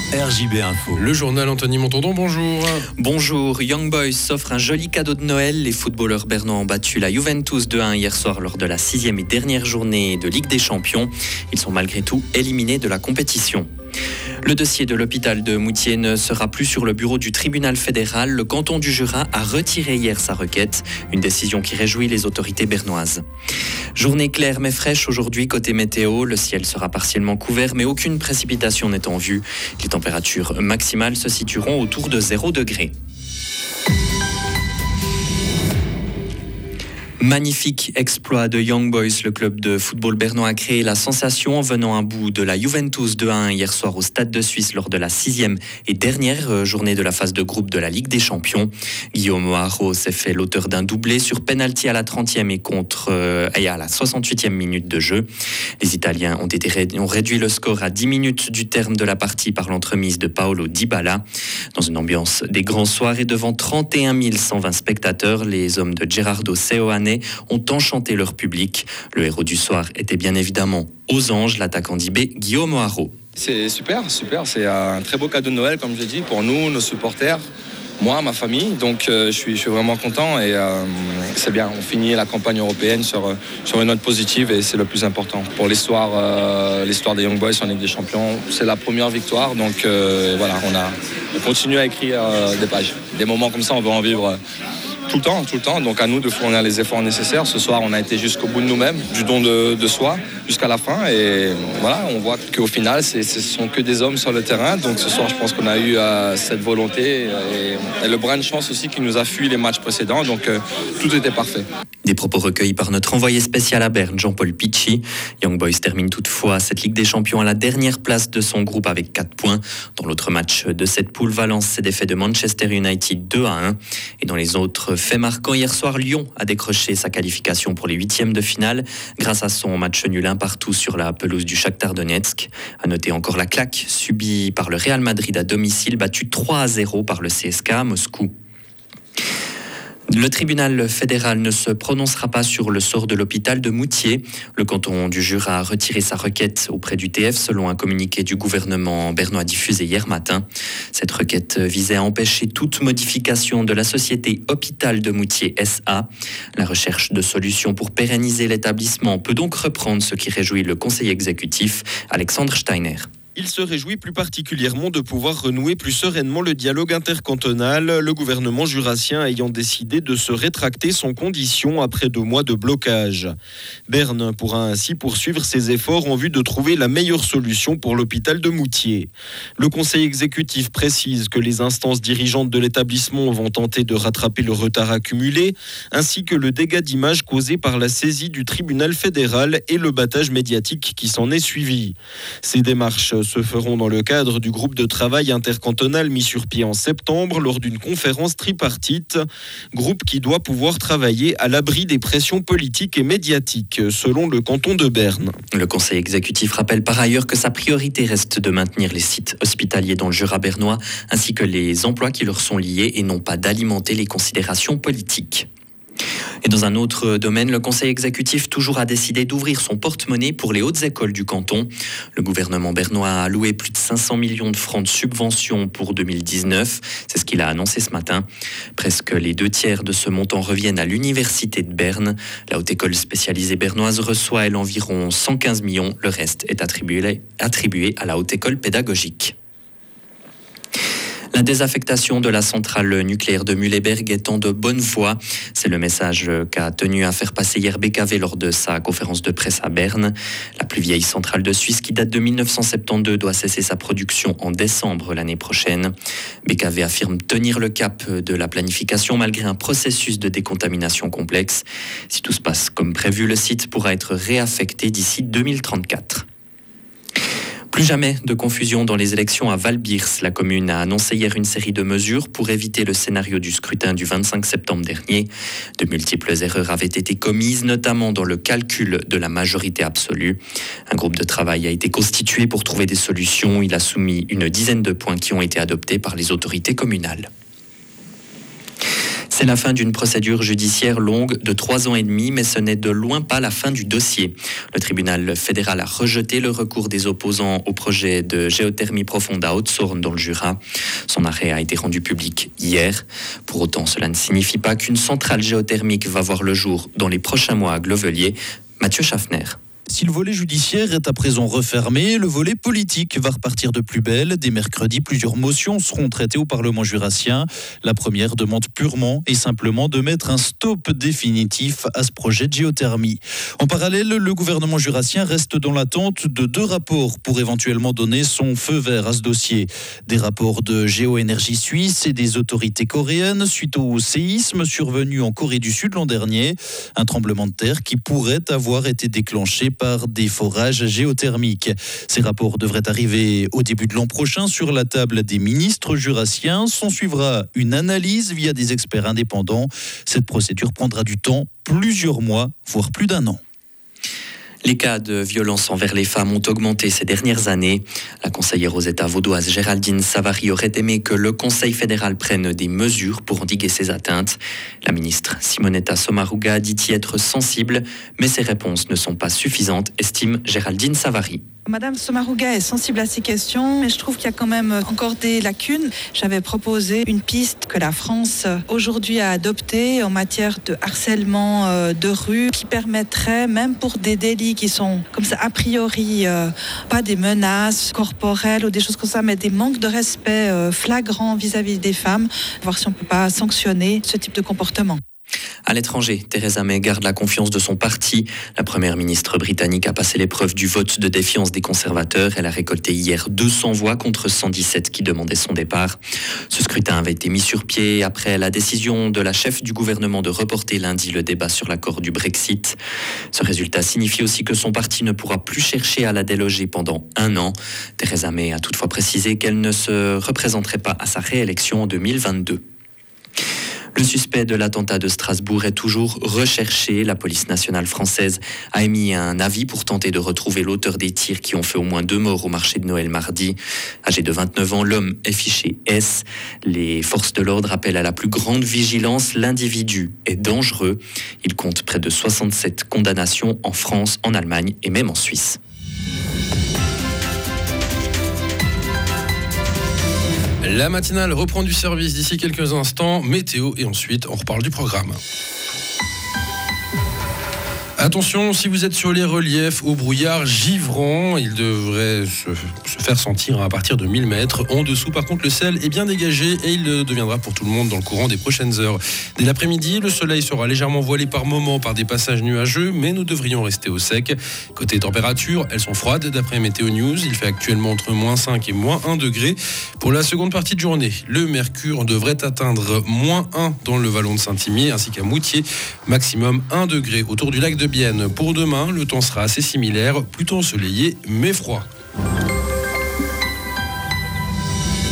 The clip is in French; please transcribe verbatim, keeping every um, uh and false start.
R J B Info. Le journal Anthony Montandon, bonjour. Bonjour, Young Boys s'offre un joli cadeau de Noël. Les footballeurs bernois ont battu la Juventus deux à un hier soir lors de la sixième et dernière journée de Ligue des Champions. Ils sont malgré tout éliminés de la compétition. Le dossier de l'hôpital de Moutier ne sera plus sur le bureau du tribunal fédéral. Le canton du Jura a retiré hier sa requête, une décision qui réjouit les autorités bernoises. Journée claire mais fraîche aujourd'hui côté météo. Le ciel sera partiellement couvert mais aucune précipitation n'est en vue. Les températures maximales se situeront autour de zéro degré. Magnifique exploit de Young Boys. Le club de football bernois a créé la sensation en venant à bout de la Juventus deux à un hier soir au Stade de Suisse lors de la sixième et dernière journée de la phase de groupe de la Ligue des Champions. Guillaume O'Haraud s'est fait l'auteur d'un doublé sur penalty à la trentième et, contre, euh, et à la soixante-huitième minute de jeu. Les Italiens ont, été, ont réduit le score à dix minutes du terme de la partie par l'entremise de Paolo Dybala. Dans une ambiance des grands soirs et devant trente et un mille cent vingt spectateurs, les hommes de Gerardo Seoane ont enchanté leur public. Le héros du soir était bien évidemment aux anges, l'attaquant d'I B, Guillaume O'Haraud. C'est super, super. C'est un très beau cadeau de Noël, comme je dis, pour nous, nos supporters, moi, ma famille. Donc euh, je, suis, je suis vraiment content et euh, c'est bien. On finit la campagne européenne sur, sur une note positive et c'est le plus important. Pour l'histoire, euh, l'histoire des Young Boys en Ligue des Champions, c'est la première victoire. Donc euh, voilà, on, a, on continue à écrire euh, des pages. Des moments comme ça, on veut en vivre. Euh, Tout le temps, tout le temps. Donc à nous de fournir les efforts nécessaires. Ce soir, on a été jusqu'au bout de nous-mêmes, du don de, de soi, jusqu'à la fin. Et voilà, on voit qu'au final, c'est, ce sont que des hommes sur le terrain. Donc ce soir, je pense qu'on a eu euh, cette volonté et, et le brin de chance aussi qui nous a fui les matchs précédents. Donc euh, tout était parfait. Des propos recueillis par notre envoyé spécial à Berne, Jean-Paul Picci. Young Boys termine toutefois cette Ligue des Champions à la dernière place de son groupe avec quatre points. Dans l'autre match de cette poule, Valence s'est défait de Manchester United deux à un. Et dans les autres fait marquant, hier soir, Lyon a décroché sa qualification pour les huitièmes de finale grâce à son match nul un partout sur la pelouse du Shakhtar Donetsk. À noter encore la claque subie par le Real Madrid à domicile, battu trois à zéro par le C S K à Moscou. Le tribunal fédéral ne se prononcera pas sur le sort de l'hôpital de Moutier. Le canton du Jura a retiré sa requête auprès du T F selon un communiqué du gouvernement bernois diffusé hier matin. Cette requête visait à empêcher toute modification de la société Hôpital de Moutier S A. La recherche de solutions pour pérenniser l'établissement peut donc reprendre, ce qui réjouit le conseiller exécutif Alexandre Steiner. Il se réjouit plus particulièrement de pouvoir renouer plus sereinement le dialogue intercantonal, le gouvernement jurassien ayant décidé de se rétracter sans condition après deux mois de blocage. Berne pourra ainsi poursuivre ses efforts en vue de trouver la meilleure solution pour l'hôpital de Moutier. Le conseil exécutif précise que les instances dirigeantes de l'établissement vont tenter de rattraper le retard accumulé, ainsi que le dégât d'image causé par la saisie du tribunal fédéral et le battage médiatique qui s'en est suivi. Ces démarches se feront dans le cadre du groupe de travail intercantonal mis sur pied en septembre lors d'une conférence tripartite, groupe qui doit pouvoir travailler à l'abri des pressions politiques et médiatiques, selon le canton de Berne. Le conseil exécutif rappelle par ailleurs que sa priorité reste de maintenir les sites hospitaliers dans le Jura bernois, ainsi que les emplois qui leur sont liés et non pas d'alimenter les considérations politiques. Et dans un autre domaine, le conseil exécutif toujours a décidé d'ouvrir son porte-monnaie pour les hautes écoles du canton. Le gouvernement bernois a alloué plus de cinq cents millions de francs de subventions pour deux mille dix-neuf. C'est ce qu'il a annoncé ce matin. Presque les deux tiers de ce montant reviennent à l'université de Berne. La haute école spécialisée bernoise reçoit, elle, environ cent quinze millions. Le reste est attribué, attribué à la haute école pédagogique. La désaffectation de la centrale nucléaire de Mühleberg est en de bonne voie. C'est le message qu'a tenu à faire passer hier B K V lors de sa conférence de presse à Berne. La plus vieille centrale de Suisse, qui date de mille neuf cent soixante-douze, doit cesser sa production en décembre l'année prochaine. B K V affirme tenir le cap de la planification malgré un processus de décontamination complexe. Si tout se passe comme prévu, le site pourra être réaffecté d'ici deux mille trente-quatre. Plus jamais de confusion dans les élections à Val-Birs. La commune a annoncé hier une série de mesures pour éviter le scénario du scrutin du vingt-cinq septembre dernier. De multiples erreurs avaient été commises, notamment dans le calcul de la majorité absolue. Un groupe de travail a été constitué pour trouver des solutions. Il a soumis une dizaine de points qui ont été adoptés par les autorités communales. C'est la fin d'une procédure judiciaire longue de trois ans et demi, mais ce n'est de loin pas la fin du dossier. Le tribunal fédéral a rejeté le recours des opposants au projet de géothermie profonde à Haute-Saône dans le Jura. Son arrêt a été rendu public hier. Pour autant, cela ne signifie pas qu'une centrale géothermique va voir le jour dans les prochains mois à Glovelier. Mathieu Schaffner. Si le volet judiciaire est à présent refermé, le volet politique va repartir de plus belle. Dès mercredi, plusieurs motions seront traitées au Parlement jurassien. La première demande purement et simplement de mettre un stop définitif à ce projet de géothermie. En parallèle, le gouvernement jurassien reste dans l'attente de deux rapports pour éventuellement donner son feu vert à ce dossier. Des rapports de Géoénergie Suisse et des autorités coréennes suite au séisme survenu en Corée du Sud l'an dernier. Un tremblement de terre qui pourrait avoir été déclenché par des forages géothermiques. Ces rapports devraient arriver au début de l'an prochain sur la table des ministres jurassiens. S'en suivra une analyse via des experts indépendants. Cette procédure prendra du temps, plusieurs mois, voire plus d'un an. Les cas de violence envers les femmes ont augmenté ces dernières années. La conseillère aux États vaudoise Géraldine Savary aurait aimé que le Conseil fédéral prenne des mesures pour endiguer ces atteintes. La ministre Simonetta Sommaruga dit y être sensible, mais ses réponses ne sont pas suffisantes, estime Géraldine Savary. Madame Sommaruga est sensible à ces questions, mais je trouve qu'il y a quand même encore des lacunes. J'avais proposé une piste que la France aujourd'hui a adoptée en matière de harcèlement de rue qui permettrait, même pour des délits qui sont comme ça a priori euh, pas des menaces corporelles ou des choses comme ça, mais des manques de respect euh, flagrants vis-à-vis des femmes, voir si on ne peut pas sanctionner ce type de comportement. À l'étranger, Theresa May garde la confiance de son parti. La première ministre britannique a passé l'épreuve du vote de défiance des conservateurs. Elle a récolté hier deux cents voix contre cent dix-sept qui demandaient son départ. Ce scrutin avait été mis sur pied après la décision de la chef du gouvernement de reporter lundi le débat sur l'accord du Brexit. Ce résultat signifie aussi que son parti ne pourra plus chercher à la déloger pendant un an. Theresa May a toutefois précisé qu'elle ne se représenterait pas à sa réélection en deux mille vingt-deux. Le suspect de l'attentat de Strasbourg est toujours recherché. La police nationale française a émis un avis pour tenter de retrouver l'auteur des tirs qui ont fait au moins deux morts au marché de Noël mardi. Âgé de vingt-neuf ans, l'homme est fiché S. Les forces de l'ordre appellent à la plus grande vigilance. L'individu est dangereux. Il compte près de soixante-sept condamnations en France, en Allemagne et même en Suisse. La matinale reprend du service d'ici quelques instants. Météo et ensuite on reparle du programme. Attention, si vous êtes sur les reliefs au brouillard givrant, il devrait se, se faire sentir à partir de mille mètres. En dessous, par contre, le ciel est bien dégagé et il deviendra pour tout le monde dans le courant des prochaines heures. Dès l'après-midi, le soleil sera légèrement voilé par moments par des passages nuageux, mais nous devrions rester au sec. Côté température, elles sont froides d'après Météo News. Il fait actuellement entre moins cinq et moins un degré. Pour la seconde partie de journée, le mercure devrait atteindre moins un dans le vallon de Saint-Imier ainsi qu'à Moutier. Maximum un degré autour du lac de Bienne. Pour demain, le temps sera assez similaire, plutôt ensoleillé mais froid.